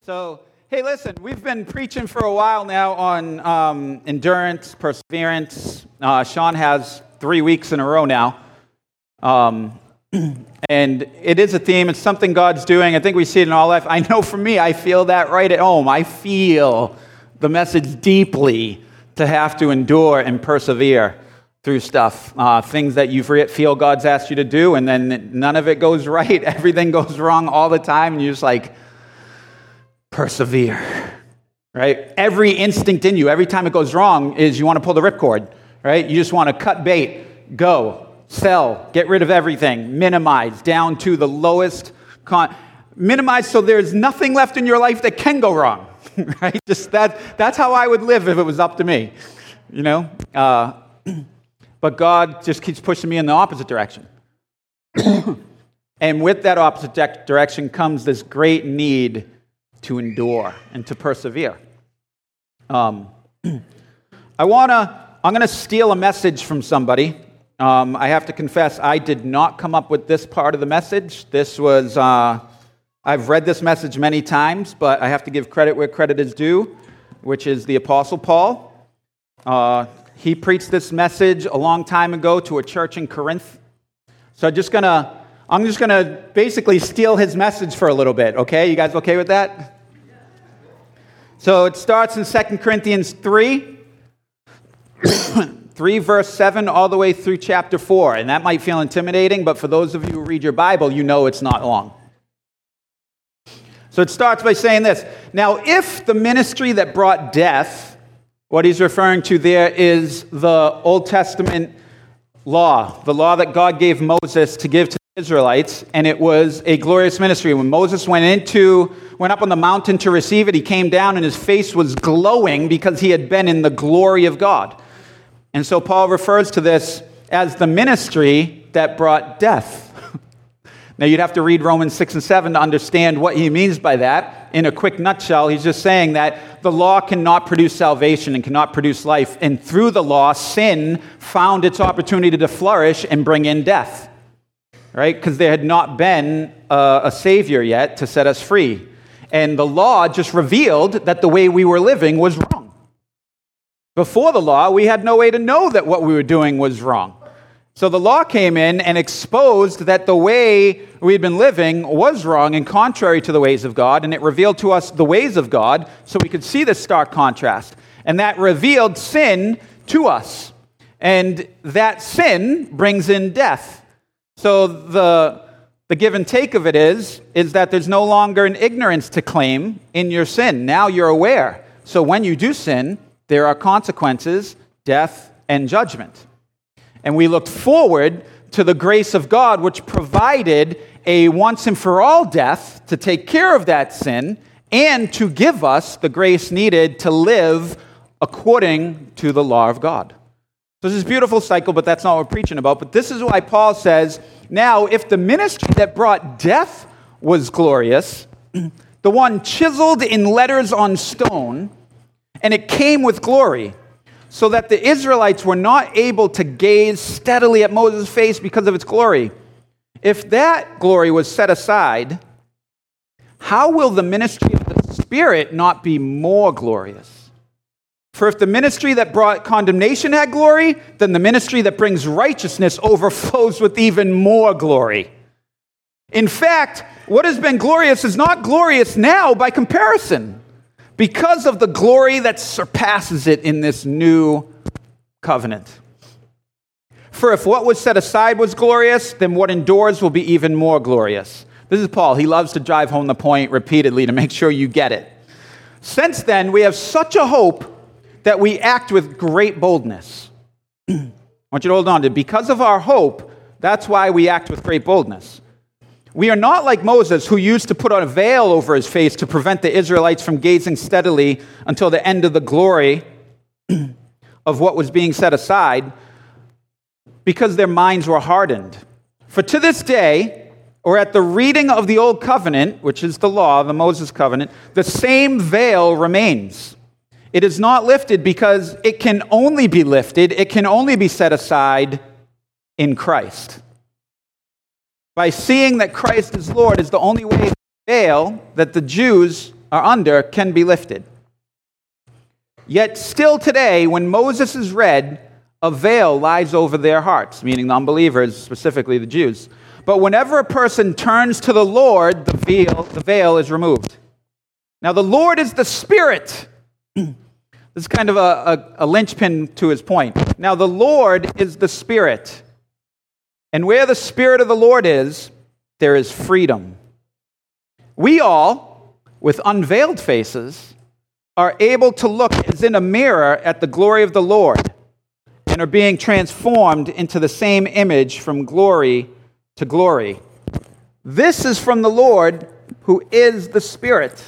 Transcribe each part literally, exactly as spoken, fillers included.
So, hey, listen, we've been preaching for a while now on um, endurance, perseverance. Uh, Sean has three weeks in a row now. Um, and it is a theme. It's something God's doing. I think we see it in all life. I know for me, I feel that right at home. I feel the message deeply to have to endure and persevere through stuff, uh, things that you feel God's asked you to do, and then none of it goes right. Everything goes wrong all the time, and you're just like, persevere, right? Every instinct in you, every time it goes wrong, is you want to pull the ripcord, right? You just want to cut bait, go, sell, get rid of everything, minimize down to the lowest, con- minimize so there's nothing left in your life that can go wrong, right? Just that, that's how I would live if it was up to me, you know? Uh, but God just keeps pushing me in the opposite direction. And with that opposite de- direction comes this great need to endure and to persevere. Um, I wanna, I'm gonna steal a message from somebody. Um, I have to confess, I did not come up with this part of the message. This was, uh, I've read this message many times, but I have to give credit where credit is due, which is the Apostle Paul. Uh, he preached this message a long time ago to a church in Corinth. So I'm just gonna, I'm just gonna basically steal his message for a little bit, okay? You guys okay with that? So it starts in Second Corinthians three, three verse seven, all the way through chapter four. And that might feel intimidating, but for those of you who read your Bible, you know it's not long. So it starts by saying this. Now, if the ministry that brought death, what he's referring to there is the Old Testament law, the law that God gave Moses to give to the Israelites, and it was a glorious ministry. When Moses went into, went up on the mountain to receive it, he came down and his face was glowing because he had been in the glory of God. And so Paul refers to this as the ministry that brought death. Now you'd have to read Romans six and seven to understand what he means by that. In a quick nutshell, he's just saying that the law cannot produce salvation and cannot produce life. And through the law, sin found its opportunity to flourish and bring in death. Right? Because there had not been a, a Savior yet to set us free. And the law just revealed that the way we were living was wrong. Before the law, we had no way to know that what we were doing was wrong. So the law came in and exposed that the way we had been living was wrong and contrary to the ways of God, and it revealed to us the ways of God so we could see this stark contrast. And that revealed sin to us. And that sin brings in death. So the, the give and take of it is, is that there's no longer an ignorance to claim in your sin. Now you're aware. So when you do sin, there are consequences, death, and judgment. And we looked forward to the grace of God, which provided a once and for all death to take care of that sin and to give us the grace needed to live according to the law of God. So this is a beautiful cycle, but that's not what we're preaching about. But this is why Paul says, now, if the ministry that brought death was glorious, the one chiseled in letters on stone, and it came with glory, so that the Israelites were not able to gaze steadily at Moses' face because of its glory. If that glory was set aside, how will the ministry of the Spirit not be more glorious? For if the ministry that brought condemnation had glory, then the ministry that brings righteousness overflows with even more glory. In fact, what has been glorious is not glorious now by comparison, because of the glory that surpasses it in this new covenant. For if what was set aside was glorious, then what endures will be even more glorious. This is Paul. He loves to drive home the point repeatedly to make sure you get it. Since then, we have such a hope that we act with great boldness. I want you to hold on to it. Because of our hope, that's why we act with great boldness. We are not like Moses, who used to put on a veil over his face to prevent the Israelites from gazing steadily until the end of the glory of what was being set aside, because their minds were hardened. For to this day, or at the reading of the Old Covenant, which is the law, the Moses covenant, the same veil remains. It is not lifted because it can only be lifted, it can only be set aside in Christ. By seeing that Christ is Lord is the only way to veil that the Jews are under can be lifted. Yet still today, when Moses is read, a veil lies over their hearts, meaning the unbelievers, specifically the Jews. But whenever a person turns to the Lord, the veil, the veil is removed. Now, the Lord is the Spirit. This is kind of a, a, a linchpin to his point. Now, the Lord is the Spirit. And where the Spirit of the Lord is, there is freedom. We all, with unveiled faces, are able to look as in a mirror at the glory of the Lord and are being transformed into the same image from glory to glory. This is from the Lord, who is the Spirit.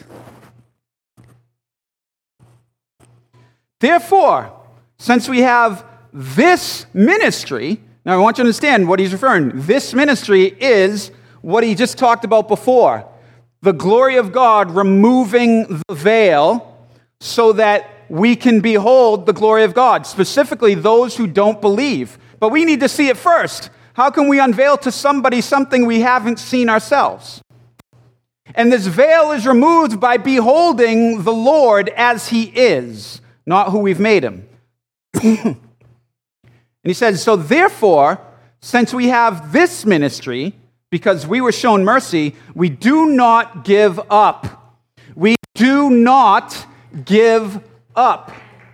Therefore, since we have this ministry, now I want you to understand what he's referring to. This ministry is what he just talked about before. The glory of God removing the veil so that we can behold the glory of God, specifically those who don't believe. But we need to see it first. How can we unveil to somebody something we haven't seen ourselves? And this veil is removed by beholding the Lord as he is, not who we've made him. And he says, so therefore, since we have this ministry, because we were shown mercy, we do not give up. We do not give up.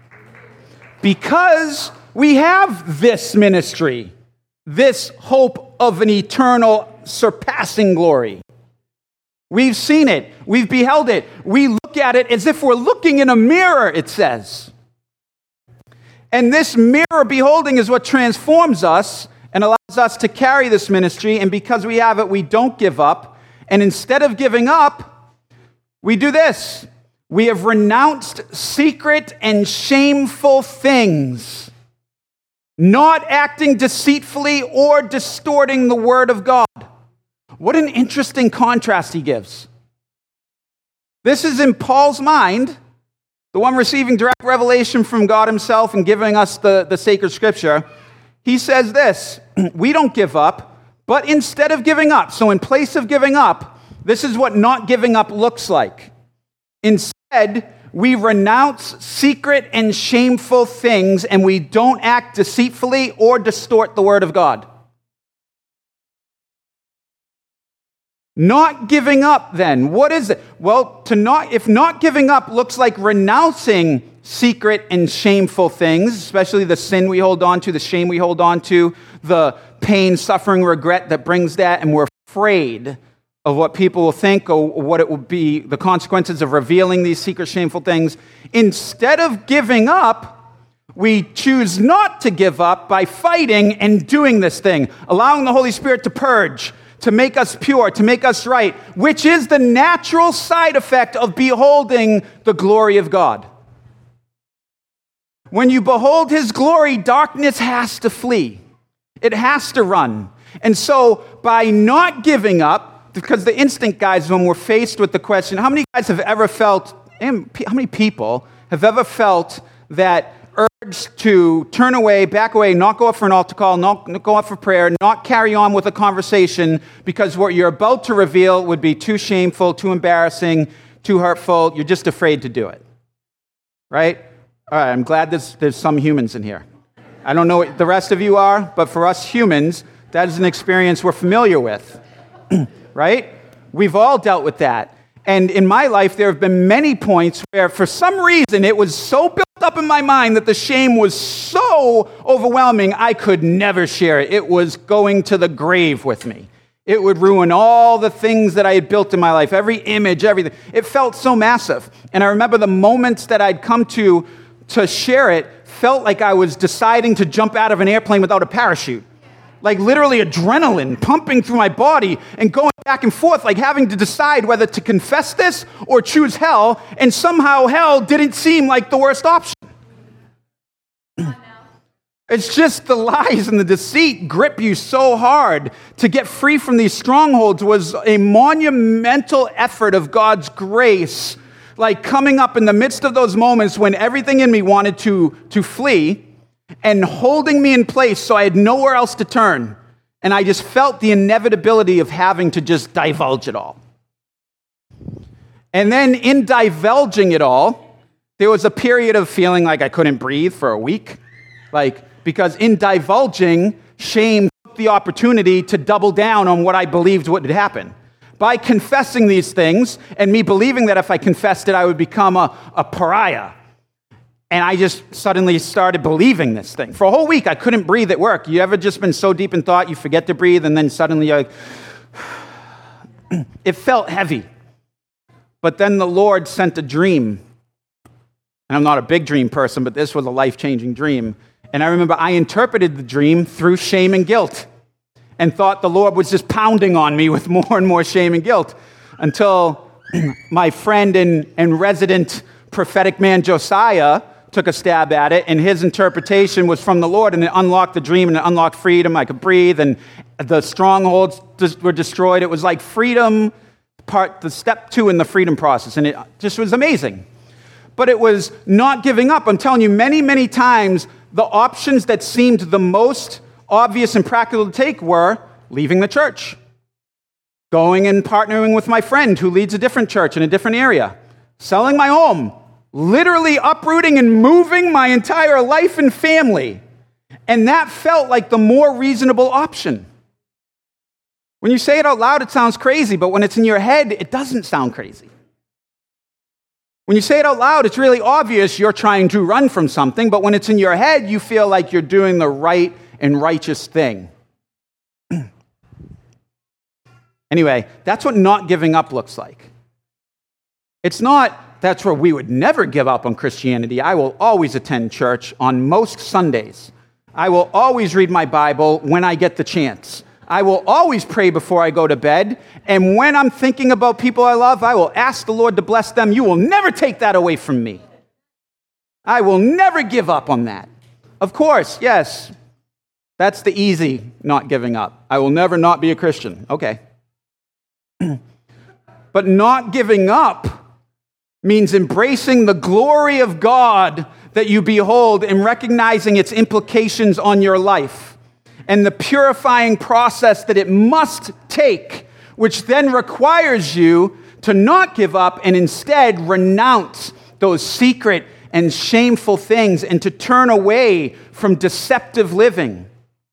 Because we have this ministry, this hope of an eternal, surpassing glory. We've seen it. We've beheld it. We look at it as if we're looking in a mirror, it says. And this mirror beholding is what transforms us and allows us to carry this ministry. And because we have it, we don't give up. And instead of giving up, we do this. We have renounced secret and shameful things, not acting deceitfully or distorting the word of God. What an interesting contrast he gives. This is in Paul's mind, the one receiving direct revelation from God himself and giving us the, the sacred scripture. He says this, we don't give up, but instead of giving up, so in place of giving up, this is what not giving up looks like. Instead, we renounce secret and shameful things, and we don't act deceitfully or distort the word of God. Not giving up, then, what is it? Well, to not if not giving up looks like renouncing secret and shameful things, especially the sin we hold on to, the shame we hold on to, the pain, suffering, regret that brings that, and we're afraid of what people will think or what it will be, the consequences of revealing these secret, shameful things. Instead of giving up, we choose not to give up by fighting and doing this thing, allowing the Holy Spirit to purge, to make us pure, to make us right, which is the natural side effect of beholding the glory of God. When you behold his glory, darkness has to flee. It has to run. And so by not giving up, because the instinct, guys, when we're faced with the question, how many guys have ever felt, how many people have ever felt that urge to turn away, back away, not go up for an altar call, not go up for prayer, not carry on with a conversation because what you're about to reveal would be too shameful, too embarrassing, too hurtful. You're just afraid to do it, right? All right, I'm glad there's, there's some humans in here. I don't know what the rest of you are, but for us humans, that is an experience we're familiar with, right? We've all dealt with that. And in my life, there have been many points where, for some reason, it was so built up in my mind that the shame was so overwhelming, I could never share it. It was going to the grave with me. It would ruin all the things that I had built in my life, every image, everything. It felt so massive. And I remember the moments that I'd come to to share it felt like I was deciding to jump out of an airplane without a parachute. Like literally adrenaline pumping through my body and going back and forth, like having to decide whether to confess this or choose hell, and somehow hell didn't seem like the worst option. It's just the lies and the deceit grip you so hard. To get free from these strongholds was a monumental effort of God's grace, like coming up in the midst of those moments when everything in me wanted to, to flee, and holding me in place so I had nowhere else to turn. And I just felt the inevitability of having to just divulge it all. And then in divulging it all, there was a period of feeling like I couldn't breathe for a week. Like, because in divulging, shame took the opportunity to double down on what I believed would happen. By confessing these things, and me believing that if I confessed it, I would become a, a pariah. And I just suddenly started believing this thing. For a whole week, I couldn't breathe at work. You ever just been so deep in thought, you forget to breathe, and then suddenly you're like, it felt heavy. But then the Lord sent a dream. And I'm not a big dream person, but this was a life-changing dream. And I remember I interpreted the dream through shame and guilt and thought the Lord was just pounding on me with more and more shame and guilt until my friend and, and resident prophetic man Josiah took a stab at it, and his interpretation was from the Lord, and it unlocked the dream, and it unlocked freedom. I could breathe, and the strongholds were destroyed. It was like freedom, part the step two in the freedom process, and it just was amazing. But it was not giving up. I'm telling you, many, many times, the options that seemed the most obvious and practical to take were leaving the church, going and partnering with my friend who leads a different church in a different area, selling my home, literally uprooting and moving my entire life and family. And that felt like the more reasonable option. When you say it out loud, it sounds crazy, but when it's in your head, it doesn't sound crazy. When you say it out loud, it's really obvious you're trying to run from something, but when it's in your head, you feel like you're doing the right and righteous thing. Anyway, that's what not giving up looks like. It's not, that's where we would never give up on Christianity. I will always attend church on most Sundays. I will always read my Bible when I get the chance. I will always pray before I go to bed. And when I'm thinking about people I love, I will ask the Lord to bless them. You will never take that away from me. I will never give up on that. Of course, yes. That's the easy not giving up. I will never not be a Christian. Okay. But not giving up means embracing the glory of God that you behold and recognizing its implications on your life and the purifying process that it must take, which then requires you to not give up and instead renounce those secret and shameful things and to turn away from deceptive living.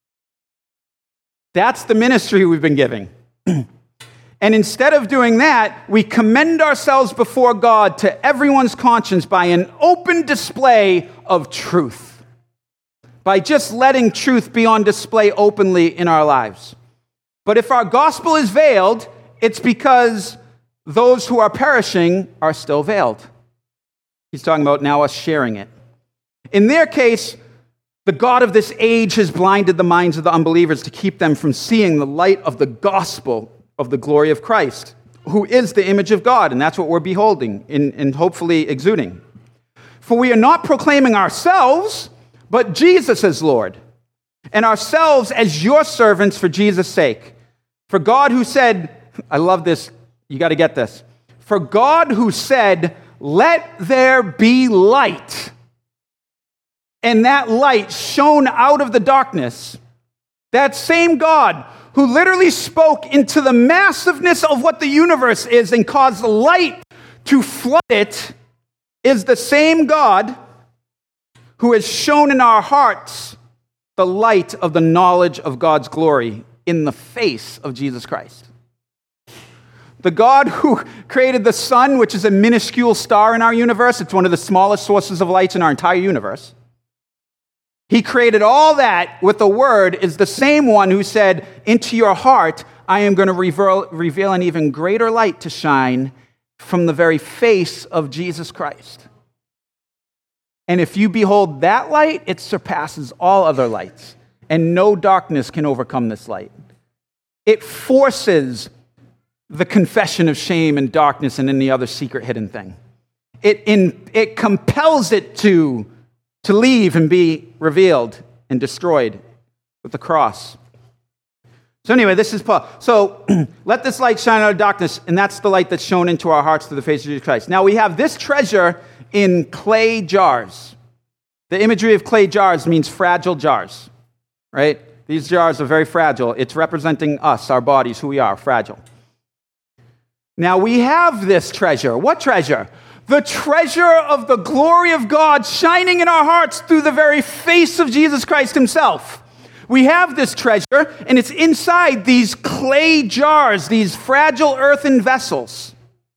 That's the ministry we've been giving. And instead of doing that, we commend ourselves before God to everyone's conscience by an open display of truth, by just letting truth be on display openly in our lives. But if our gospel is veiled, it's because those who are perishing are still veiled. He's talking about now us sharing it. In their case, the God of this age has blinded the minds of the unbelievers to keep them from seeing the light of the gospel of the glory of Christ, who is the image of God, and that's what we're beholding and, and hopefully exuding. For we are not proclaiming ourselves, but Jesus as Lord, and ourselves as your servants for Jesus' sake. For God who said, I love this, you got to get this. For God who said, let there be light, and that light shone out of the darkness, that same God who literally spoke into the massiveness of what the universe is and caused light to flood it, is the same God who has shown in our hearts the light of the knowledge of God's glory in the face of Jesus Christ. The God who created the sun, which is a minuscule star in our universe, it's one of the smallest sources of lights in our entire universe. He created all that with the word, is the same one who said, into your heart, I am going to reveal, reveal an even greater light to shine from the very face of Jesus Christ. And if you behold that light, it surpasses all other lights, and no darkness can overcome this light. It forces the confession of shame and darkness and any other secret hidden thing. It, in, it compels it to to leave and be revealed and destroyed with the cross. So anyway, this is Paul. So let this light shine out of darkness, and that's the light that's shown into our hearts through the face of Jesus Christ. Now we have this treasure in clay jars. The imagery of clay jars means fragile jars, right? These jars are very fragile. It's representing us, our bodies, who we are, fragile. Now we have this treasure. What treasure? The treasure of the glory of God shining in our hearts through the very face of Jesus Christ himself. We have this treasure, and it's inside these clay jars, these fragile earthen vessels,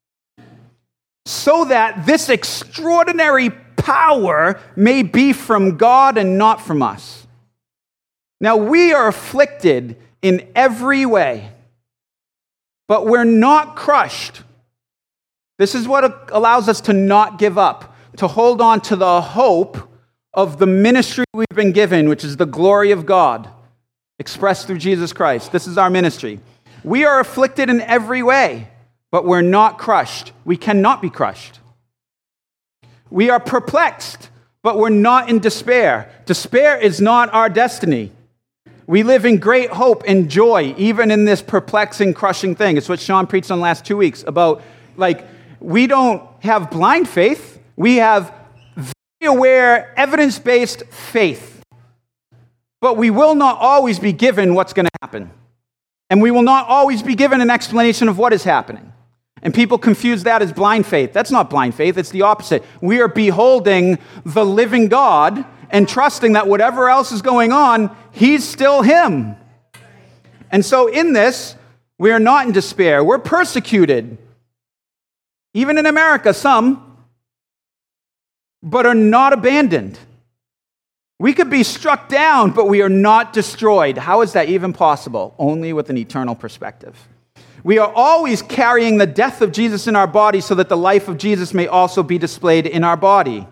so that this extraordinary power may be from God and not from us. Now, we are afflicted in every way, but we're not crushed. This is what allows us to not give up, to hold on to the hope of the ministry we've been given, which is the glory of God, expressed through Jesus Christ. This is our ministry. We are afflicted in every way, but we're not crushed. We cannot be crushed. We are perplexed, but we're not in despair. Despair is not our destiny. We live in great hope and joy, even in this perplexing, crushing thing. It's what Sean preached on the last two weeks about, like, we don't have blind faith. We have aware, evidence-based faith. But we will not always be given what's going to happen. And we will not always be given an explanation of what is happening. And people confuse that as blind faith. That's not blind faith. It's the opposite. We are beholding the living God and trusting that whatever else is going on, he's still him. And so in this, we are not in despair. We're persecuted. Even in America, some, but are not abandoned. We could be struck down, but we are not destroyed. How is that even possible? Only with an eternal perspective. We are always carrying the death of Jesus in our body so that the life of Jesus may also be displayed in our body.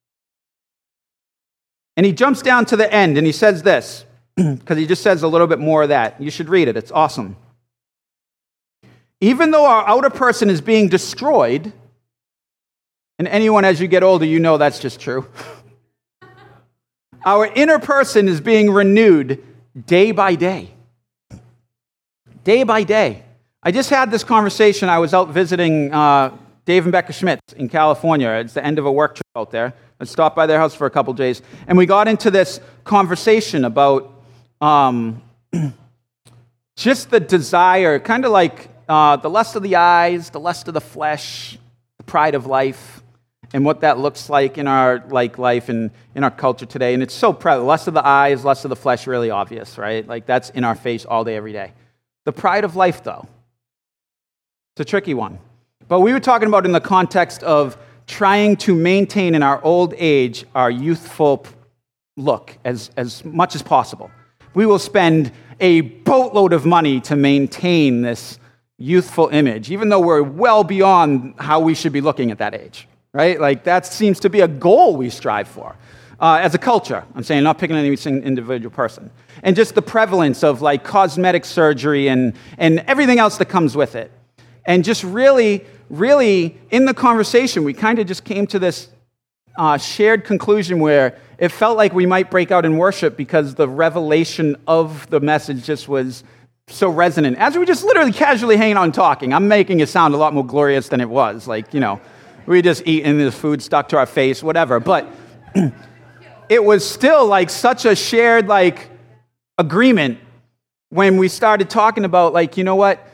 And he jumps down to the end and he says this, because he just says a little bit more of that. You should read it. It's awesome. Even though our outer person is being destroyed, and anyone as you get older, you know that's just true. Our inner person is being renewed day by day. Day by day. I just had this conversation. I was out visiting uh, Dave and Becca Schmitz in California. It's the end of a work trip out there. I stopped by their house for a couple days. And we got into this conversation about um, just the desire, kind of like uh, the lust of the eyes, the lust of the flesh, the pride of life, and what that looks like in our like life and in our culture today. And it's so prevalent. Lust of the eyes, lust of the flesh, really obvious, right? Like that's in our face all day, every day. The pride of life, though, it's a tricky one. But we were talking about in the context of trying to maintain in our old age our youthful look as, as much as possible. We will spend a boatload of money to maintain this youthful image, even though we're well beyond how we should be looking at that age. Right? Like that seems to be a goal we strive for uh, as a culture. I'm saying not picking any single individual person. And just the prevalence of like cosmetic surgery and, and everything else that comes with it. And just really, really in the conversation, we kind of just came to this uh, shared conclusion where it felt like we might break out in worship because the revelation of the message just was so resonant. As we were just literally casually hanging out and talking, I'm making it sound a lot more glorious than it was. Like, you know, we just eating this food stuck to our face, whatever. But it was still like such a shared like agreement when we started talking about like, you know what?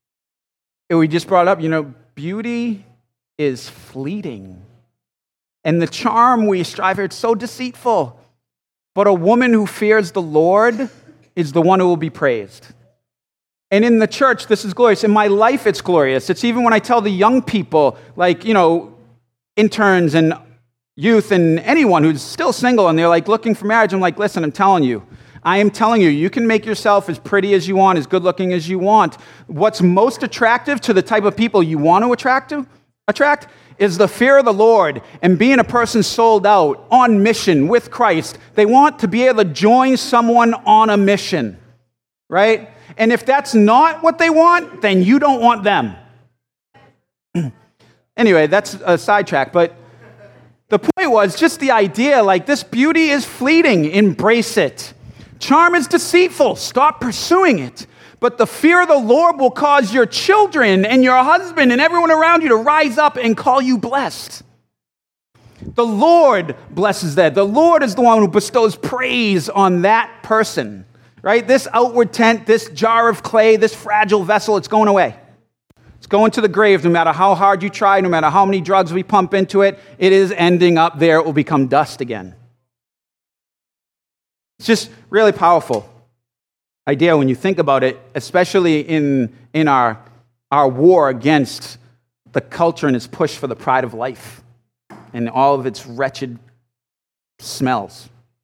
We just brought up, you know, beauty is fleeting. And the charm we strive for, it's so deceitful. But a woman who fears the Lord is the one who will be praised. And in the church, this is glorious. In my life, it's glorious. It's even when I tell the young people, like, you know, interns and youth and anyone who's still single and they're like looking for marriage, I'm like, listen, I'm telling you, I am telling you, you can make yourself as pretty as you want, as good looking as you want. What's most attractive to the type of people you want to attract to, attract is the fear of the Lord and being a person sold out on mission with Christ. They want to be able to join someone on a mission, right? And if that's not what they want, then you don't want them. Anyway, that's a sidetrack, but the point was just the idea, like this beauty is fleeting, embrace it. Charm is deceitful, stop pursuing it. But the fear of the Lord will cause your children and your husband and everyone around you to rise up and call you blessed. The Lord blesses that. The Lord is the one who bestows praise on that person. Right? This outward tent, this jar of clay, this fragile vessel, it's going away. It's going to the grave, no matter how hard you try, no matter how many drugs we pump into it, it is ending up there. It will become dust again. It's just really powerful idea when you think about it, especially in, in our, our war against the culture and its push for the pride of life and all of its wretched smells.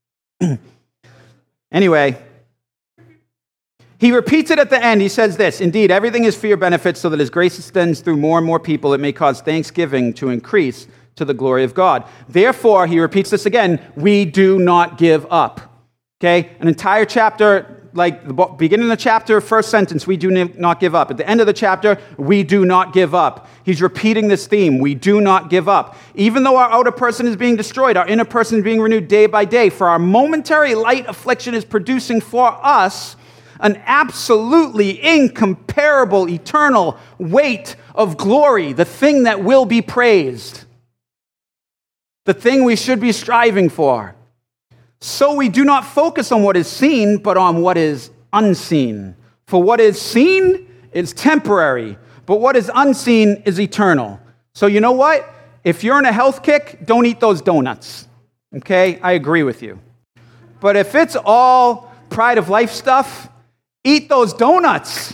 Anyway, he repeats it at the end. He says this, "Indeed, everything is for your benefit, so that as grace extends through more and more people, it may cause thanksgiving to increase to the glory of God. Therefore," he repeats this again, "we do not give up." Okay? An entire chapter, like the beginning of the chapter, first sentence, "we do not give up." At the end of the chapter, "we do not give up." He's repeating this theme, we do not give up. Even though our outer person is being destroyed, our inner person is being renewed day by day, for our momentary light affliction is producing for us an absolutely incomparable, eternal weight of glory, the thing that will be praised, the thing we should be striving for. So we do not focus on what is seen, but on what is unseen. For what is seen is temporary, but what is unseen is eternal. So you know what? If you're in a health kick, don't eat those donuts. Okay? I agree with you. But if it's all pride of life stuff, eat those donuts.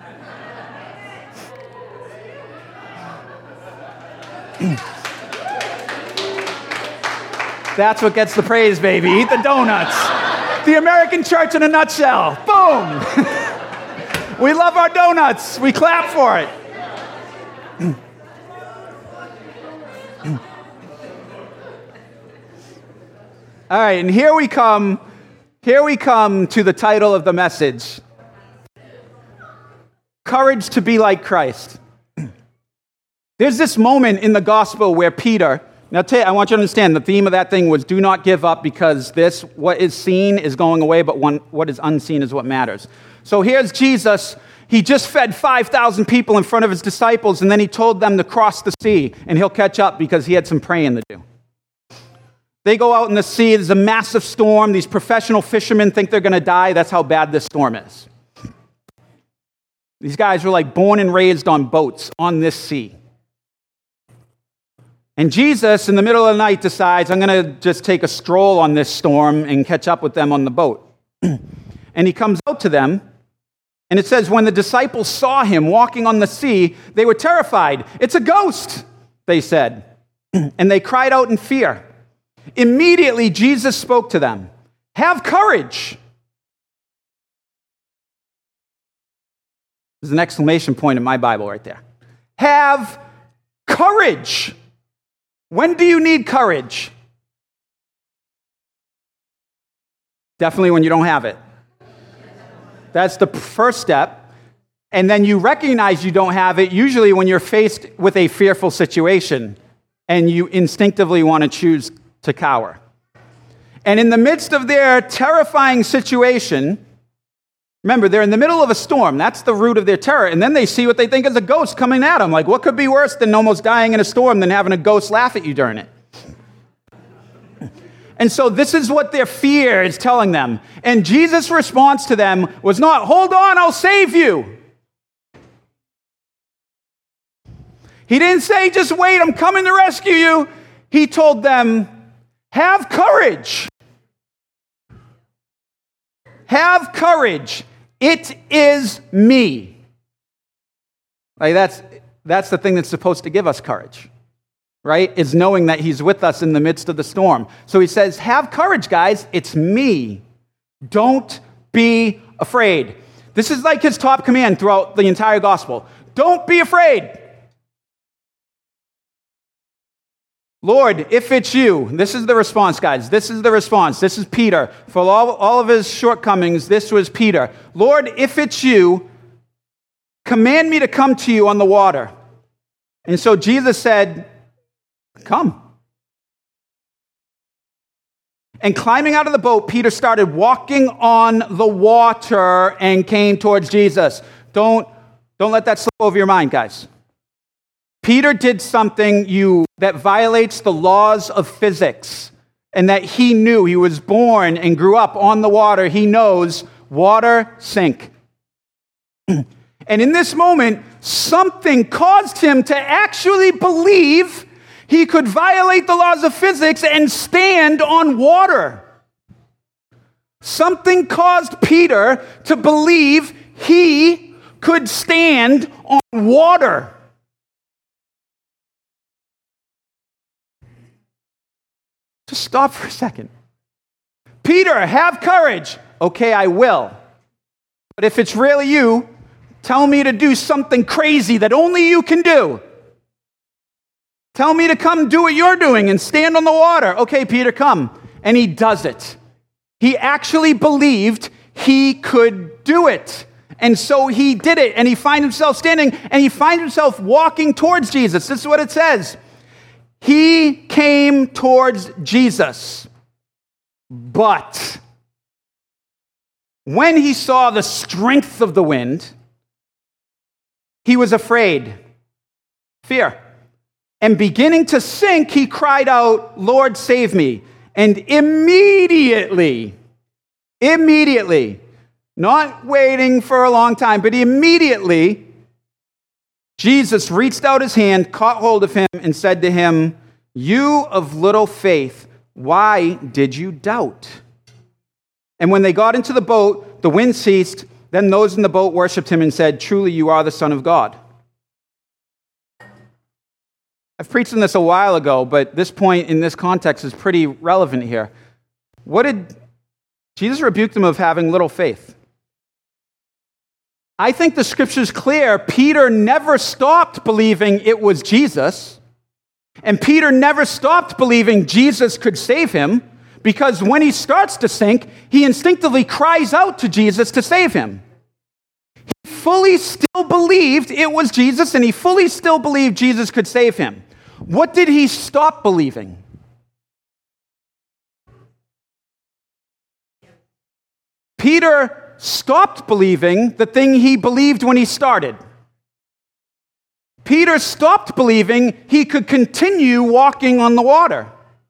That's what gets the praise, baby. Eat the donuts. The American church in a nutshell. Boom. We love our donuts. We clap for it. All right, and here we come. Here we come to the title of the message. Courage to be like Christ. There's this moment in the gospel where Peter, now tell you, I want you to understand the theme of that thing was do not give up, because this, what is seen is going away, but one, what is unseen is what matters. So here's Jesus. He just fed five thousand people in front of his disciples, and then he told them to cross the sea, and he'll catch up because he had some praying to do. They go out in the sea. There's a massive storm. These professional fishermen think they're going to die. That's how bad this storm is. These guys were like born and raised on boats on this sea. And Jesus, in the middle of the night, decides, I'm going to just take a stroll on this storm and catch up with them on the boat. And he comes out to them, and it says, when the disciples saw him walking on the sea, they were terrified. It's a ghost, they said. And they cried out in fear. Immediately, Jesus spoke to them. Have courage. There's an exclamation point in my Bible right there. Have courage. When do you need courage? Definitely when you don't have it. That's the first step. And then you recognize you don't have it, usually when you're faced with a fearful situation and you instinctively want to choose to cower. And in the midst of their terrifying situation, remember, they're in the middle of a storm. That's the root of their terror. And then they see what they think is a ghost coming at them. Like, what could be worse than almost dying in a storm than having a ghost laugh at you during it? And so this is what their fear is telling them. And Jesus' response to them was not, hold on, I'll save you. He didn't say, just wait, I'm coming to rescue you. He told them, have courage. Have courage. It is me. Like that's that's the thing that's supposed to give us courage, right? Is knowing that he's with us in the midst of the storm. So he says, have courage, guys. It's me. Don't be afraid. This is like his top command throughout the entire gospel. Don't be afraid. Lord, if it's you, this is the response, guys. This is the response. This is Peter. For all, all of his shortcomings, this was Peter. Lord, if it's you, command me to come to you on the water. And so Jesus said, come. And climbing out of the boat, Peter started walking on the water and came towards Jesus. Don't, don't let that slip over your mind, guys. Peter did something you that violates the laws of physics, and that he knew. He was born and grew up on the water. He knows water sink. And in this moment, something caused him to actually believe he could violate the laws of physics and stand on water. Something caused Peter to believe he could stand on water. Just stop for a second. Peter, have courage. Okay, I will. But if it's really you, tell me to do something crazy that only you can do. Tell me to come do what you're doing and stand on the water. Okay, Peter, come. And he does it. He actually believed he could do it. And so he did it. And he finds himself standing and he finds himself walking towards Jesus. This is what it says. He came towards Jesus. But when he saw the strength of the wind, he was afraid. Fear. And beginning to sink, he cried out, Lord, save me. And immediately, immediately, not waiting for a long time, but immediately, Jesus reached out his hand, caught hold of him, and said to him, you of little faith, why did you doubt? And when they got into the boat, the wind ceased. Then those in the boat worshipped him and said, truly you are the Son of God. I've preached on this a while ago, but this point in this context is pretty relevant here. What did Jesus rebuke them of having little faith? I think the scripture's clear. Peter never stopped believing it was Jesus, and Peter never stopped believing Jesus could save him, because when he starts to sink, he instinctively cries out to Jesus to save him. He fully still believed it was Jesus, and he fully still believed Jesus could save him. What did he stop believing? Peter stopped believing the thing he believed when he started. Peter stopped believing he could continue walking on the water.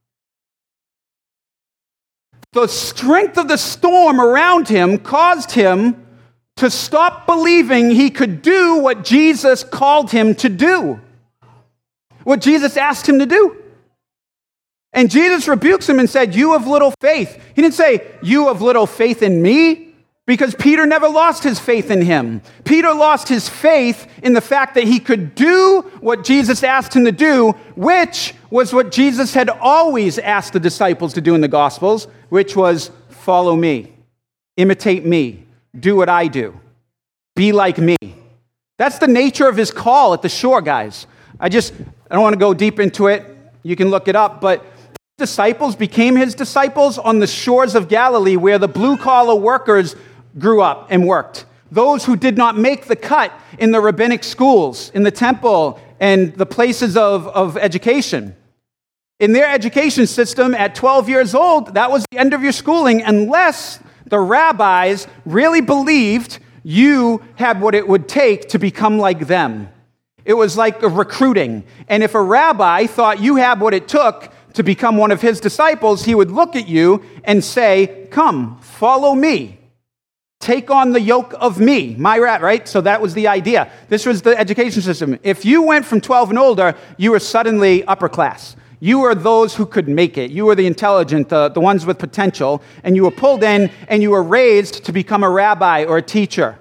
The strength of the storm around him caused him to stop believing he could do what Jesus called him to do, what Jesus asked him to do. And Jesus rebukes him and said, you have little faith. He didn't say, you have little faith in me, because Peter never lost his faith in him. Peter lost his faith in the fact that he could do what Jesus asked him to do, which was what Jesus had always asked the disciples to do in the Gospels, which was follow me, imitate me, do what I do, be like me. That's the nature of his call at the shore, guys. I just, I don't want to go deep into it. You can look it up, but disciples became his disciples on the shores of Galilee, where the blue-collar workers grew up and worked. Those who did not make the cut in the rabbinic schools, in the temple, and the places of, of education. In their education system, at twelve years old, that was the end of your schooling, unless the rabbis really believed you had what it would take to become like them. It was like a recruiting. And if a rabbi thought you had what it took to become one of his disciples, he would look at you and say, come, follow me. Take on the yoke of me, my rat, right? So that was the idea. This was the education system. If you went from twelve and older, you were suddenly upper class. You were those who could make it. You were the intelligent, the, the ones with potential, and you were pulled in and you were raised to become a rabbi or a teacher.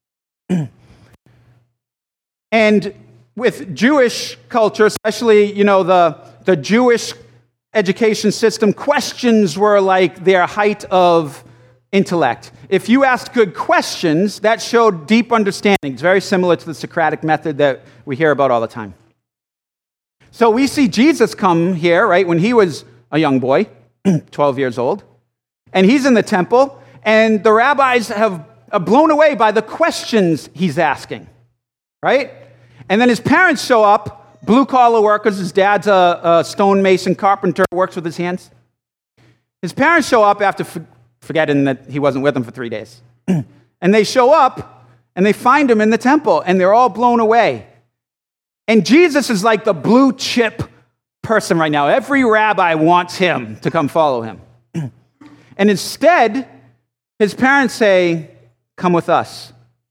And with Jewish culture, especially, you know, the, the Jewish education system, questions were like their height of intellect. If you asked good questions, that showed deep understanding. It's very similar to the Socratic method that we hear about all the time. So we see Jesus come here, right, when he was a young boy, twelve years old, and he's in the temple, and the rabbis have are blown away by the questions he's asking, right? And then his parents show up, blue-collar workers. His dad's a, a stonemason carpenter, works with his hands. His parents show up after for, forgetting that he wasn't with them for three days. And they show up, and they find him in the temple, and they're all blown away. And Jesus is like the blue chip person right now. Every rabbi wants him to come follow him. And instead, his parents say, come with us.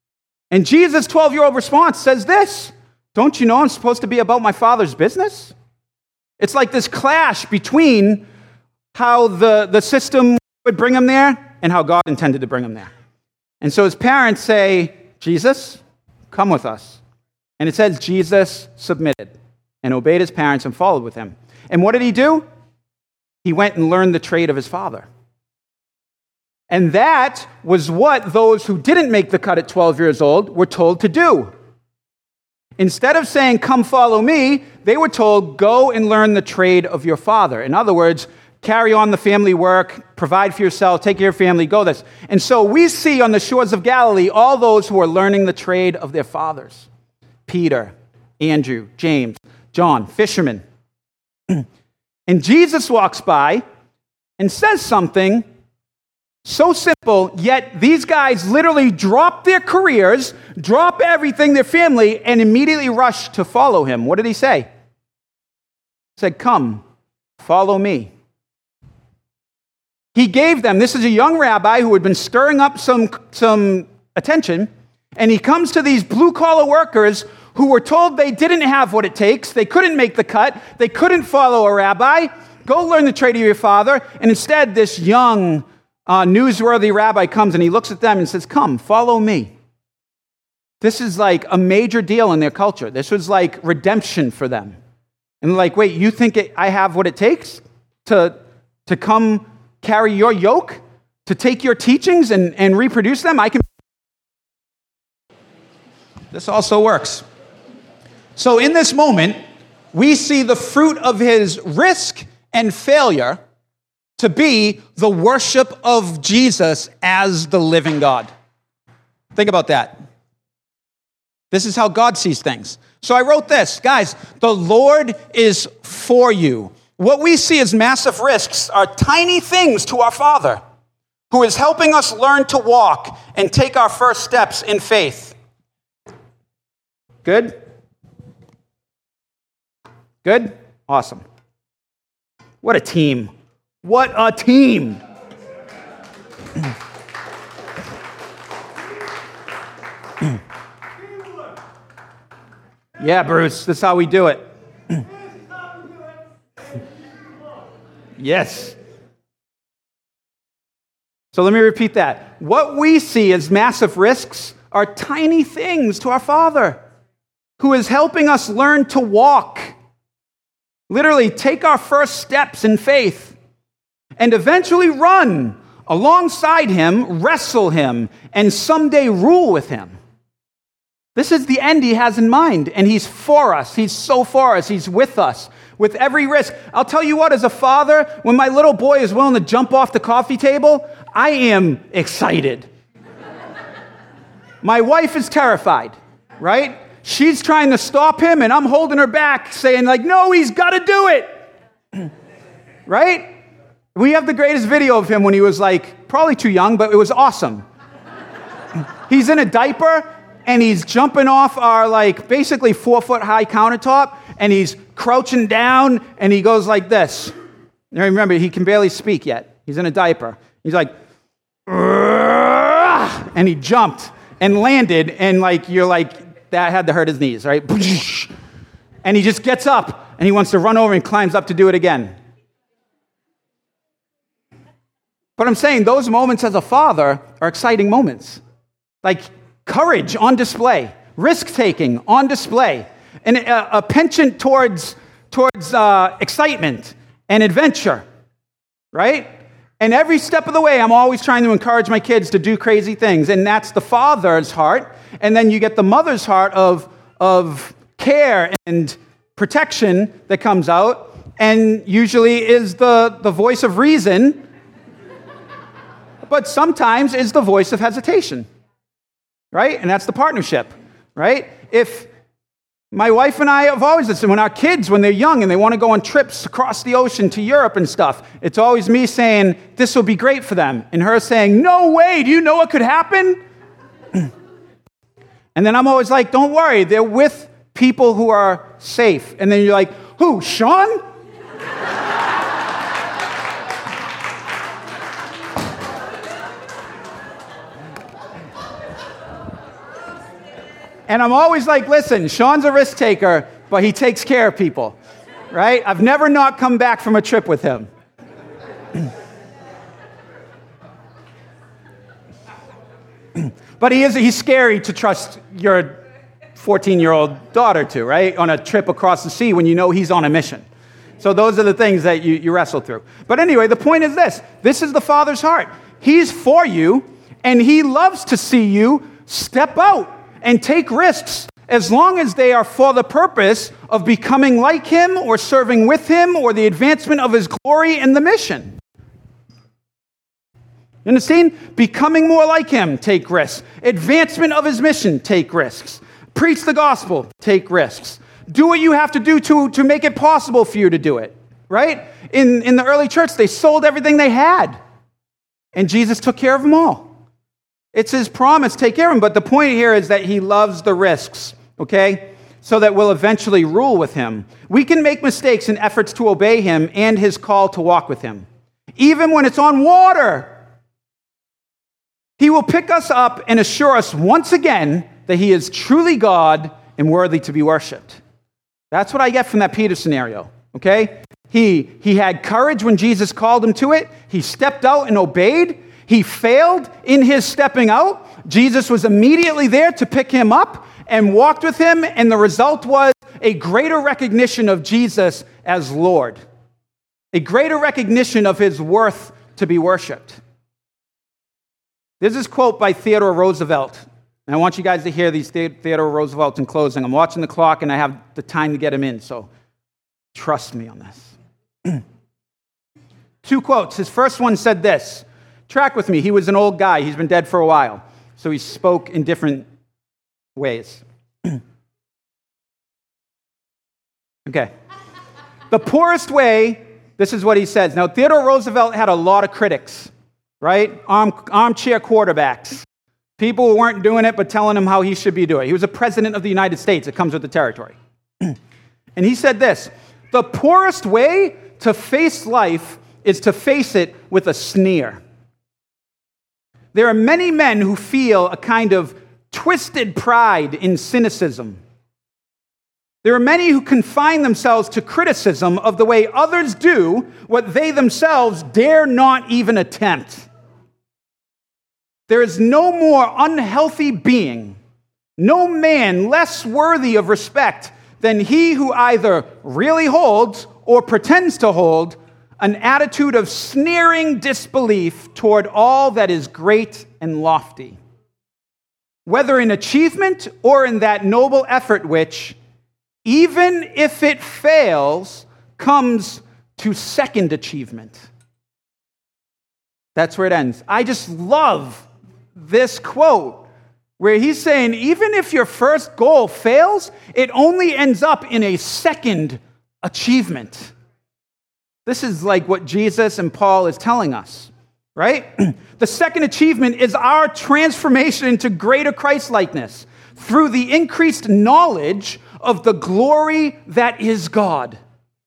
And Jesus' twelve-year-old response says this, don't you know I'm supposed to be about my Father's business? It's like this clash between how the, the system would bring him there and how God intended to bring him there. And so his parents say, Jesus, come with us. And it says Jesus submitted and obeyed his parents and followed with him. And what did he do? He went and learned the trade of his father. And that was what those who didn't make the cut at twelve years old were told to do. Instead of saying, come follow me, they were told, go and learn the trade of your father. In other words, carry on the family work, provide for yourself, take care of your family, go this. And so we see on the shores of Galilee all those who are learning the trade of their fathers. Peter, Andrew, James, John, fishermen. And Jesus walks by and says something so simple, yet these guys literally drop their careers, drop everything, their family, and immediately rush to follow him. What did he say? He said, come, follow me. He gave them, this is a young rabbi who had been stirring up some, some attention, and he comes to these blue-collar workers who were told they didn't have what it takes, they couldn't make the cut, they couldn't follow a rabbi, go learn the trade of your father, and instead this young, uh, newsworthy rabbi comes and he looks at them and says, come, follow me. This is like a major deal in their culture. This was like redemption for them. And they're like, wait, you think it, I have what it takes to, to come carry your yoke, to take your teachings and, and reproduce them? I can. This also works. So in this moment, we see the fruit of his risk and failure to be the worship of Jesus as the living God. Think about that. This is how God sees things. So I wrote this, guys, the Lord is for you. What we see as massive risks are tiny things to our Father, who is helping us learn to walk and take our first steps in faith. Good? Good? Awesome. What a team. What a team. Yeah, Bruce, that's how we do it. Yes. So let me repeat that. What we see as massive risks are tiny things to our Father, who is helping us learn to walk. Literally, take our first steps in faith and eventually run alongside him, wrestle him, and someday rule with him. This is the end he has in mind, and he's for us. He's so for us. He's with us with every risk. I'll tell you what, as a father, when my little boy is willing to jump off the coffee table, I am excited. My wife is terrified, right? She's trying to stop him, and I'm holding her back, saying like, no, he's got to do it. Right? We have the greatest video of him when he was like, probably too young, but it was awesome. He's in a diaper, and he's jumping off our like basically four foot high countertop, and he's crouching down, and he goes like this. Now remember, he can barely speak yet. He's in a diaper. He's like, and he jumped and landed, and like you're like, that had to hurt his knees, right? And he just gets up, and he wants to run over and climbs up to do it again. But I'm saying those moments as a father are exciting moments. Like courage on display, risk-taking on display, and a, a penchant towards, towards uh, excitement and adventure, right? And every step of the way, I'm always trying to encourage my kids to do crazy things, and that's the father's heart. And then you get the mother's heart of, of care and protection that comes out, and usually is the, the voice of reason, but sometimes is the voice of hesitation, right? And that's the partnership, right? If my wife and I have always listened, when our kids, when they're young and they want to go on trips across the ocean to Europe and stuff, it's always me saying, this will be great for them, and her saying, no way, do you know what could happen? And then I'm always like, don't worry, they're with people who are safe. And then you're like, who, Sean? And I'm always like, listen, Sean's a risk taker, but he takes care of people, right? I've never not come back from a trip with him. But he is, he's scary to trust your fourteen-year-old daughter to, right? On a trip across the sea when you know he's on a mission. So those are the things that you, you wrestle through. But anyway, the point is this. This is the Father's heart. He's for you, and he loves to see you step out and take risks as long as they are for the purpose of becoming like him or serving with him or the advancement of his glory and the mission. You understand? Becoming more like him, take risks. Advancement of his mission, take risks. Preach the gospel, take risks. Do what you have to do to, to make it possible for you to do it, right? In, in the early church, they sold everything they had, and Jesus took care of them all. It's his promise, take care of them. But the point here is that he loves the risks, okay? So that we'll eventually rule with him. We can make mistakes in efforts to obey him and his call to walk with him. Even when it's on water, he will pick us up and assure us once again that he is truly God and worthy to be worshipped. That's what I get from that Peter scenario, okay? He, he had courage when Jesus called him to it. He stepped out and obeyed. He failed in his stepping out. Jesus was immediately there to pick him up and walked with him, and the result was a greater recognition of Jesus as Lord, a greater recognition of his worth to be worshipped. There's this quote by Theodore Roosevelt, and I want you guys to hear these Theodore Roosevelt in closing. I'm watching the clock, and I have the time to get him in, so trust me on this. Two quotes. His first one said this. Track with me. He was an old guy. He's been dead for a while. So he spoke in different ways. Okay. The poorest way, this is what he says. Now, Theodore Roosevelt had a lot of critics, right? Arm, armchair quarterbacks. People who weren't doing it but telling him how he should be doing it. He was a president of the United States. It comes with the territory. And he said this. The poorest way to face life is to face it with a sneer. There are many men who feel a kind of twisted pride in cynicism. There are many who confine themselves to criticism of the way others do what they themselves dare not even attempt. There is no more unhealthy being, no man less worthy of respect than he who either really holds or pretends to hold an attitude of sneering disbelief toward all that is great and lofty, whether in achievement or in that noble effort which, even if it fails, comes to second achievement. That's where it ends. I just love this quote where he's saying, even if your first goal fails, it only ends up in a second achievement. This is like what Jesus and Paul is telling us, right? The second achievement is our transformation into greater Christ-likeness through the increased knowledge of the glory that is God.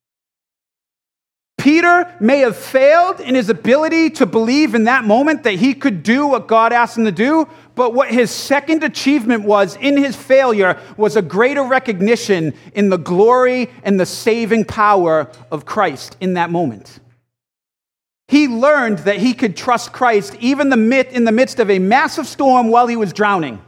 Peter may have failed in his ability to believe in that moment that he could do what God asked him to do, but what his second achievement was in his failure was a greater recognition in the glory and the saving power of Christ in that moment. He learned that he could trust Christ even in the midst of a massive storm while he was drowning.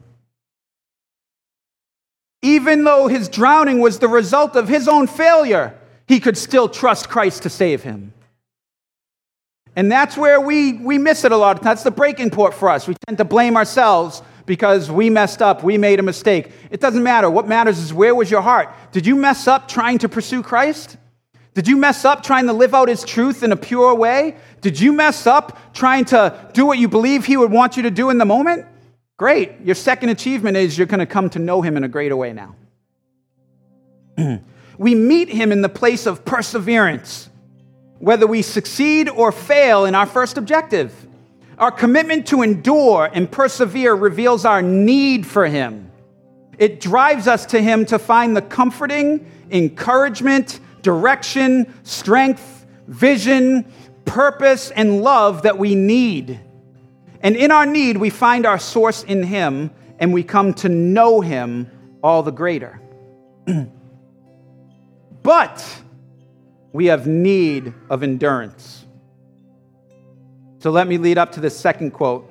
Even though his drowning was the result of his own failure, he could still trust Christ to save him. And that's where we, we miss it a lot. That's the breaking point for us. We tend to blame ourselves because we messed up, we made a mistake. It doesn't matter. What matters is, where was your heart? Did you mess up trying to pursue Christ? Did you mess up trying to live out his truth in a pure way? Did you mess up trying to do what you believe he would want you to do in the moment? Great. Your second achievement is you're going to come to know him in a greater way now. We meet him in the place of perseverance, whether we succeed or fail in our first objective. Our commitment to endure and persevere reveals our need for him. It drives us to him to find the comforting, encouragement, direction, strength, vision, purpose, and love that we need. And in our need, we find our source in him and we come to know him all the greater. But we have need of endurance. So let me lead up to the second quote.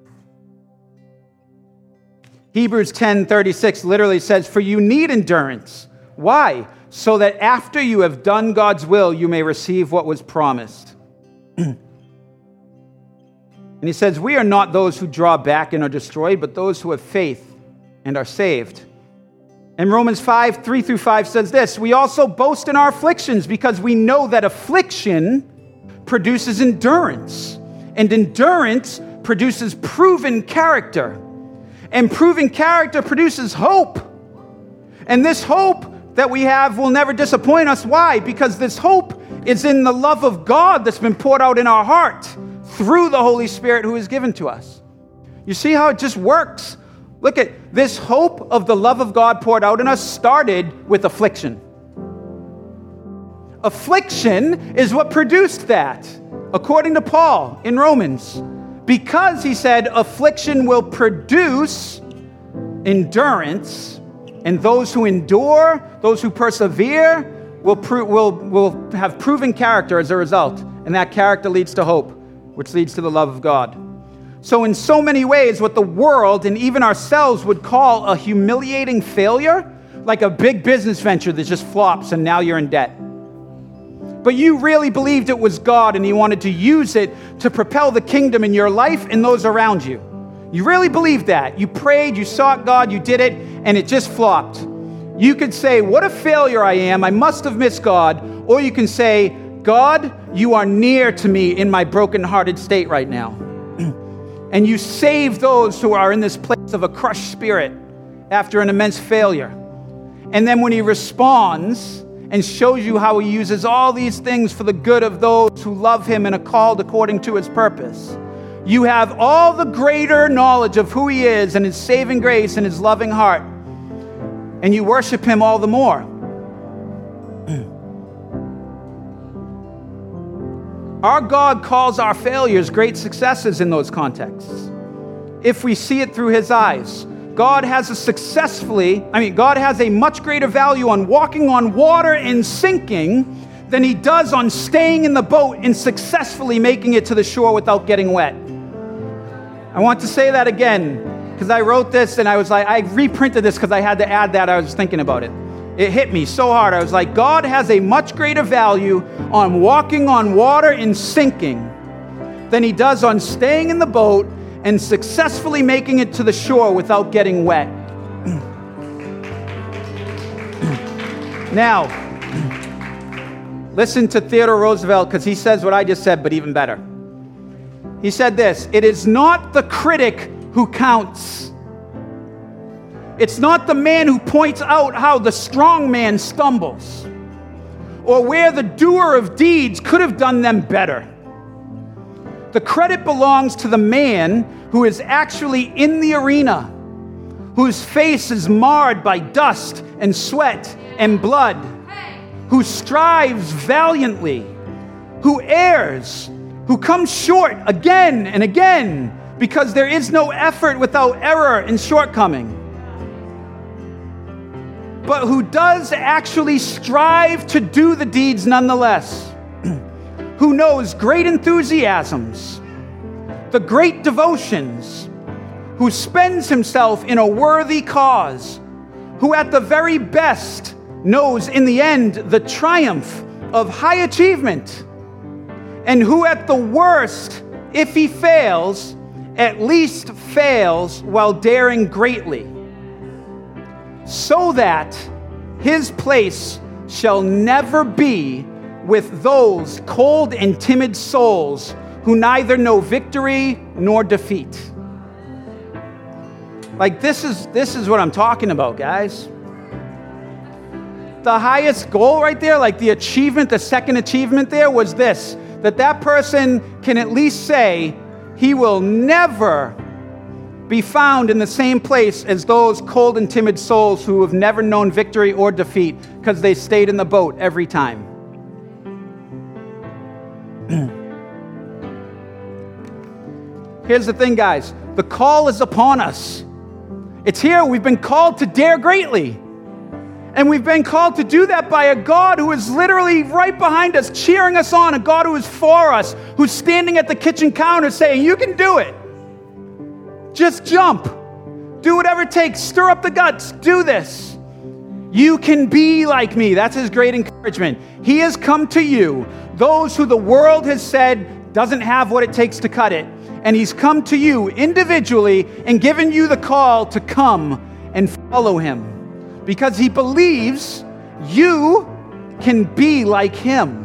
Hebrews ten thirty-six literally says, "For you need endurance." Why? So that after you have done God's will, you may receive what was promised. And he says, we are not those who draw back and are destroyed, but those who have faith and are saved. And Romans five, three through five says this, "We also boast in our afflictions because we know that affliction produces endurance, and endurance produces proven character, and proven character produces hope. And this hope that we have will never disappoint us." Why? Because this hope is in the love of God that's been poured out in our heart through the Holy Spirit who is given to us. You see how it just works? Look at this hope of the love of God poured out in us started with affliction. Affliction is what produced that, according to Paul in Romans, because he said affliction will produce endurance, and those who endure, those who persevere, will, pro- will, will have proven character as a result, and that character leads to hope, which leads to the love of God. So in so many ways, what the world and even ourselves would call a humiliating failure, like a big business venture that just flops and now you're in debt. But you really believed it was God and he wanted to use it to propel the kingdom in your life and those around you. You really believed that. You prayed, you sought God, you did it, and it just flopped. You could say, what a failure I am, I must have missed God. Or you can say, God, you are near to me in my brokenhearted state right now. And you save those who are in this place of a crushed spirit after an immense failure. And then when he responds and shows you how he uses all these things for the good of those who love him and are called according to his purpose, you have all the greater knowledge of who he is and his saving grace and his loving heart. And you worship him all the more. Our God calls our failures great successes in those contexts. If we see it through his eyes, God has a successfully, I mean, God has a much greater value on walking on water and sinking than he does on staying in the boat and successfully making it to the shore without getting wet. I want to say that again, because I wrote this and I was like, I reprinted this because I had to add that. I was thinking about it. It hit me so hard. I was like, God has a much greater value on walking on water and sinking than he does on staying in the boat and successfully making it to the shore without getting wet. Now, listen to Theodore Roosevelt, because he says what I just said, but even better. He said this, "It is not the critic who counts. It's not the man who points out how the strong man stumbles, or where the doer of deeds could have done them better. The credit belongs to the man who is actually in the arena, whose face is marred by dust and sweat and blood, who strives valiantly, who errs, who comes short again and again, because there is no effort without error and shortcoming, but who does actually strive to do the deeds nonetheless, who knows great enthusiasms, the great devotions, who spends himself in a worthy cause, who at the very best knows in the end the triumph of high achievement, and who at the worst, if he fails, at least fails while daring greatly, so that his place shall never be with those cold and timid souls who neither know victory nor defeat." Like, this is this is what I'm talking about, guys. The highest goal right there, like the achievement, the second achievement there was this, that that person can at least say he will never be found in the same place as those cold and timid souls who have never known victory or defeat because they stayed in the boat every time. Here's the thing, guys. The call is upon us. It's here. We've been called to dare greatly. And we've been called to do that by a God who is literally right behind us, cheering us on, a God who is for us, who's standing at the kitchen counter saying, you can do it. Just jump. Do whatever it takes. Stir up the guts. Do this. You can be like me. That's his great encouragement. He has come to you, those who the world has said doesn't have what it takes to cut it. And he's come to you individually and given you the call to come and follow him. Because he believes you can be like him.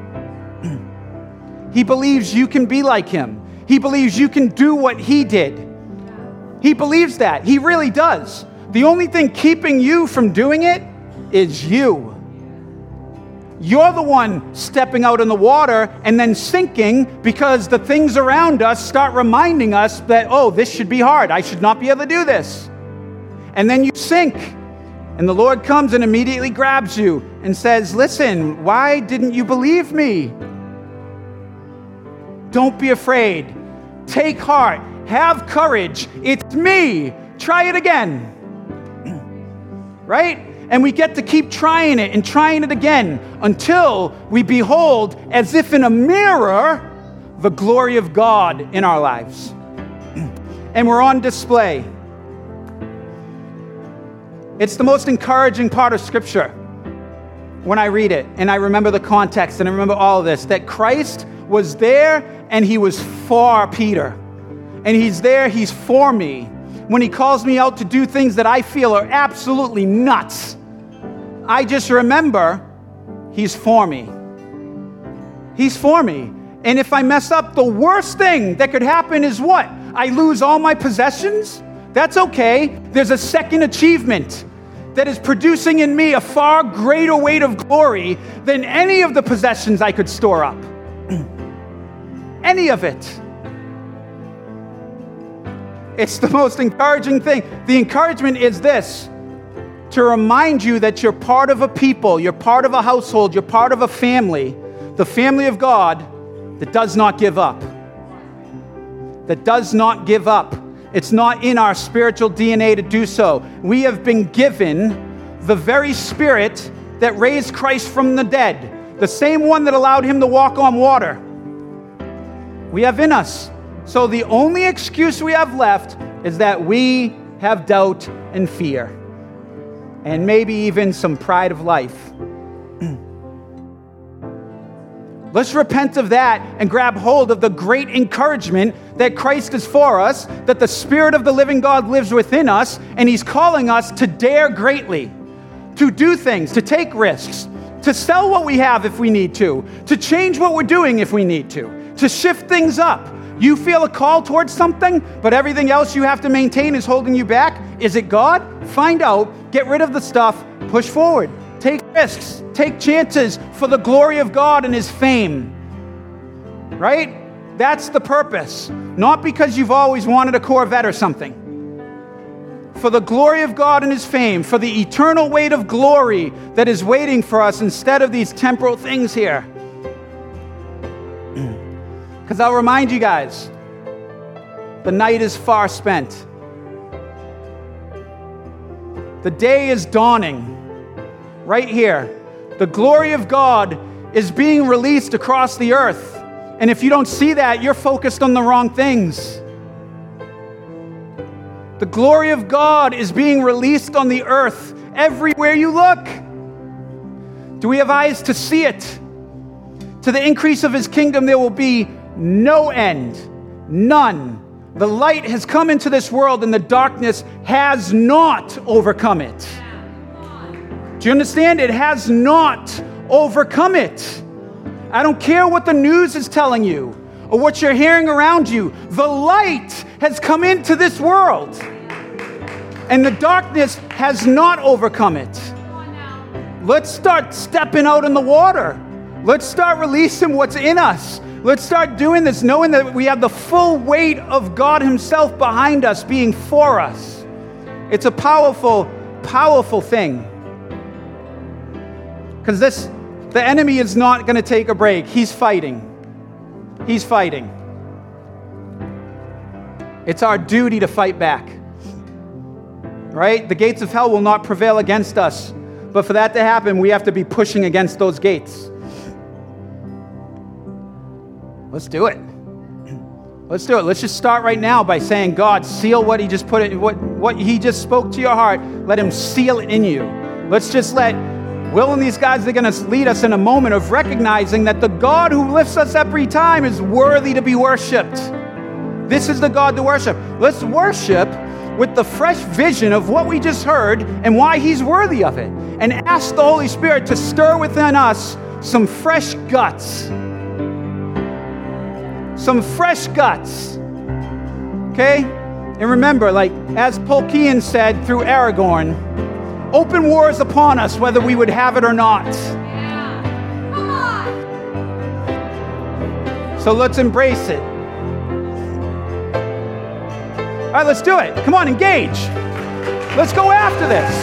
He believes you can be like him. He believes you can do what he did. He believes that. He really does. The only thing keeping you from doing it is you. You're the one stepping out in the water and then sinking because the things around us start reminding us that, oh, this should be hard. I should not be able to do this. And then you sink. And the Lord comes and immediately grabs you and says, listen, why didn't you believe me? Don't be afraid. Take heart. Have courage. It's me. Try it again. Right? And we get to keep trying it and trying it again until we behold, as if in a mirror, the glory of God in our lives. And we're on display. It's the most encouraging part of Scripture when I read it and I remember the context and I remember all of this, that Christ was there and he was for Peter. And he's there, he's for me. When he calls me out to do things that I feel are absolutely nuts, I just remember he's for me. He's for me. And if I mess up, the worst thing that could happen is what? I lose all my possessions? That's okay. There's a second achievement that is producing in me a far greater weight of glory than any of the possessions I could store up. Any of it. It's the most encouraging thing. The encouragement is this, to remind you that you're part of a people, you're part of a household, you're part of a family, the family of God that does not give up. That does not give up. It's not in our spiritual D N A to do so. We have been given the very Spirit that raised Christ from the dead, the same one that allowed him to walk on water. We have in us. So the only excuse we have left is that we have doubt and fear, and maybe even some pride of life. Let's repent of that and grab hold of the great encouragement that Christ is for us, that the Spirit of the living God lives within us, and he's calling us to dare greatly, to do things, to take risks, to sell what we have if we need to, to change what we're doing if we need to, to shift things up. You feel a call towards something, but everything else you have to maintain is holding you back. Is it God? Find out, get rid of the stuff, push forward. Take risks, take chances for the glory of God and his fame. Right? That's the purpose. Not because you've always wanted a Corvette or something. For the glory of God and his fame, for the eternal weight of glory that is waiting for us instead of these temporal things here. Because I'll remind you guys, the night is far spent. The day is dawning. Right here. The glory of God is being released across the earth. And if you don't see that, you're focused on the wrong things. The glory of God is being released on the earth everywhere you look. Do we have eyes to see it? To the increase of his kingdom, there will be no end. None. The light has come into this world and the darkness has not overcome it. Do you understand? It has not overcome it. I don't care what the news is telling you or what you're hearing around you. The light has come into this world and the darkness has not overcome it. Let's start stepping out in the water. Let's start releasing what's in us. Let's start doing this, knowing that we have the full weight of God himself behind us, being for us. It's a powerful, powerful thing. Because this, the enemy is not going to take a break. He's fighting. He's fighting. It's our duty to fight back. right? The gates of hell will not prevail against us. But for that to happen, we have to be pushing against those gates. Let's do it. Let's do it. Let's just start right now by saying, God, seal what he just put in, what, what he just spoke to your heart. Let him seal it in you. Let's just let Will and these guys, they're going to lead us in a moment of recognizing that the God who lifts us every time is worthy to be worshiped. This is the God to worship. Let's worship with the fresh vision of what we just heard and why he's worthy of it. And ask the Holy Spirit to stir within us some fresh guts. Some fresh guts. Okay? And remember, like, as Tolkien said through Aragorn, open war is upon us, whether we would have it or not. Yeah. Come on. So let's embrace it. All right, let's do it. Come on, engage. Let's go after this.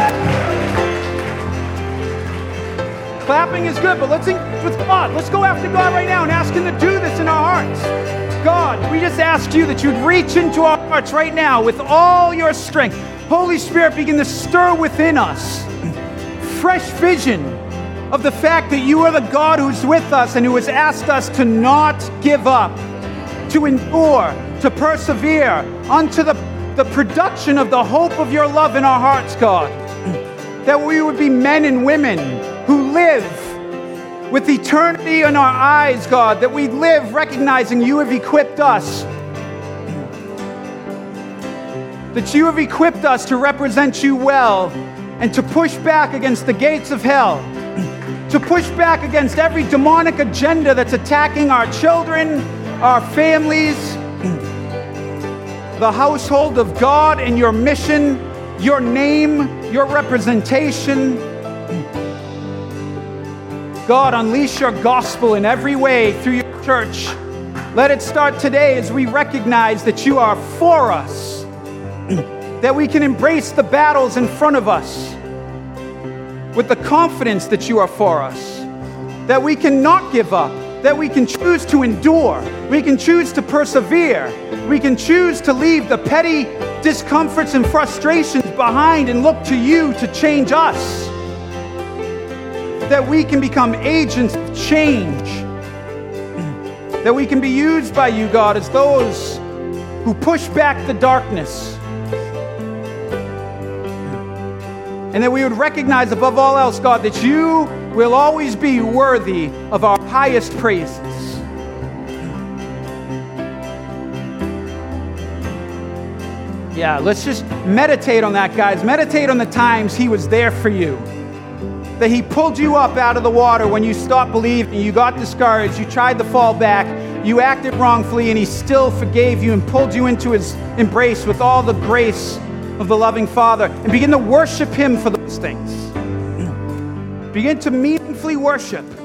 Clapping is good, but let's engage with God. Let's go after God right now and ask him to do this in our hearts. God, we just ask you that you'd reach into our hearts right now with all your strength. Holy Spirit, begin to stir within us fresh vision of the fact that you are the God who's with us and who has asked us to not give up, to endure, to persevere unto the, the production of the hope of your love in our hearts, God. That we would be men and women who live with eternity in our eyes, God. That we live recognizing you have equipped us. That you have equipped us to represent you well and to push back against the gates of hell, to push back against every demonic agenda that's attacking our children, our families, the household of God and your mission, your name, your representation. God, unleash your gospel in every way through your church. Let it start today as we recognize that you are for us. That we can embrace the battles in front of us with the confidence that you are for us. That we can not give up. That we can choose to endure. We can choose to persevere. We can choose to leave the petty discomforts and frustrations behind and look to you to change us. That we can become agents of change. That we can be used by you, God, as those who push back the darkness. And that we would recognize above all else, God, that you will always be worthy of our highest praises. Yeah, let's just meditate on that, guys. Meditate on the times he was there for you. That he pulled you up out of the water when you stopped believing, you got discouraged, you tried to fall back, you acted wrongfully, and he still forgave you and pulled you into his embrace with all the grace of the loving Father, and begin to worship him for those things. Begin to meaningfully worship.